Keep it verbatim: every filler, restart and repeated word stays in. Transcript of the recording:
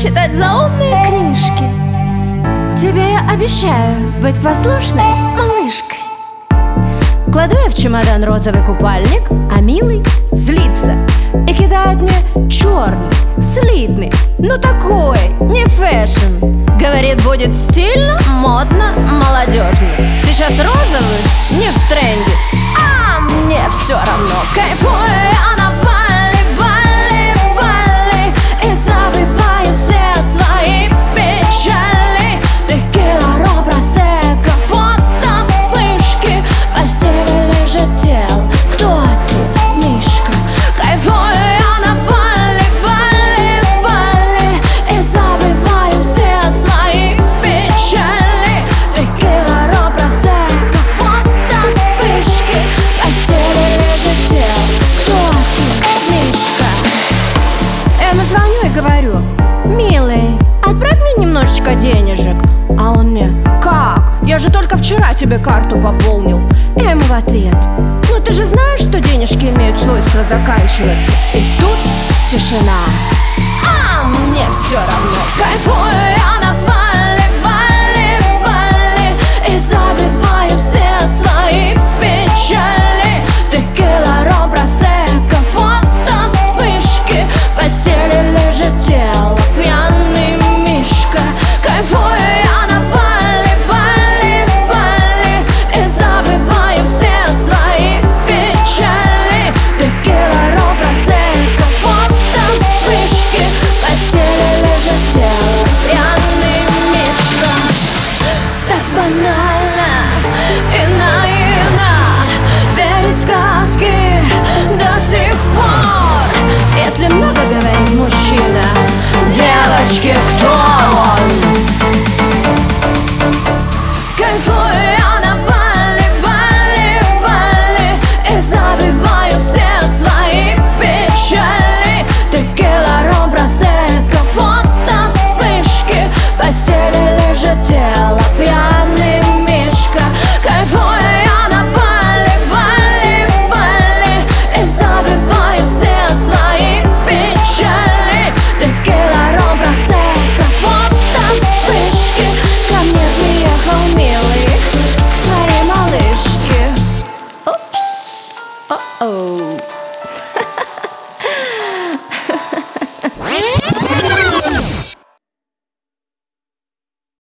читать заумные книжки. Тебе я обещаю быть послушной малышкой. Кладу я в чемодан розовый купальник, а милый злится и кидает мне черный, слитный, ну такой, не фэшн. Говорит, будет стильно, модно, молодежно. Сейчас розовый не в тренде, а мне все равно. Кайфую я на Бали, Бали, Бали, и забываю все свои печали. Текила, ром, просекко, фото, вспышки, в постели лежит тело. Кто ты, Мишка? Кайфую я на Бали, Бали, Бали, и забываю все свои печали. Текила, ром, просекко, фото, вспышки, в постели лежит тело. Кто ты, Мишка? Я ему звоню и говорю: милый, отправь мне немножечко денежек. А он мне: как? Я же только вчера тебе карту пополнил. Я ему в ответ: ну ты же знаешь, что денежки имеют свойство заканчиваться. И тут тишина, а мне все равно. Кайфую я